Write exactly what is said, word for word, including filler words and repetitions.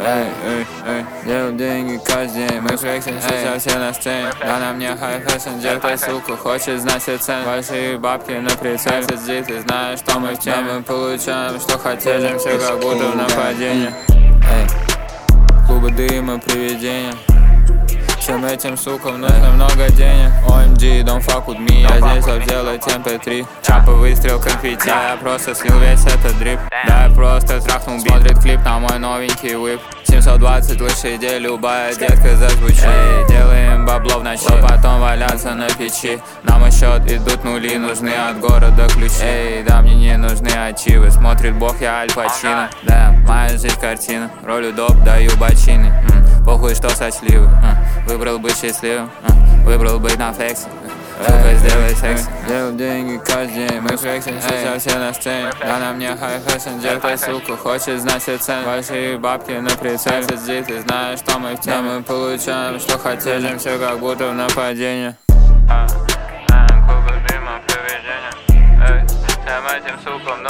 Эй, эй, эй, делаю деньги каждый день. Мы флексим сейчас все на сцене. Да на мне хай фэшн, девка, сука, хочет знать все цены. Большие бабки на прицеле. Сиди, ты знаешь, что мы в теме. Мы получаем, что хотели, все как будто в нападении. Эй, клубы дыма, привидения. Всем этим сукам нужно много денег. о эм джи, don't fuck with me. Я здесь, чтоб делать эм пэ три. Чапа, выстрел, конфетти. Да, я просто слил весь этот дрип. Да, я просто трахнул бит. Смотрит клип на мой новенький whip. семьсот двадцать лошадей, любая детка зазвучит. Эй, делаем бабло в ночи, а потом валяться на печи. На мой счет идут нули, нужны от города ключи. Эй, да, мне не нужны ачивы. Смотрит бог, я Аль Пачино. Да, моя жизнь картина. Роль доп, даю бочины. М, Похуй, что сочливый. М, Выбрал быть счастливым. М, Выбрал быть на флексе. Сука, сделай секс. Делаю деньги каждый день. Мы флексим сейчас все на сцене. Да на мне хай фэшн, девка, сука, хочет знать все цены. Большие бабки на прицеле. Сиди, ты знаешь, что мы в теме. Мы получаем, что хотели, все как будто в нападении. Клубы дыма, привидения. Эй, всем этим сукам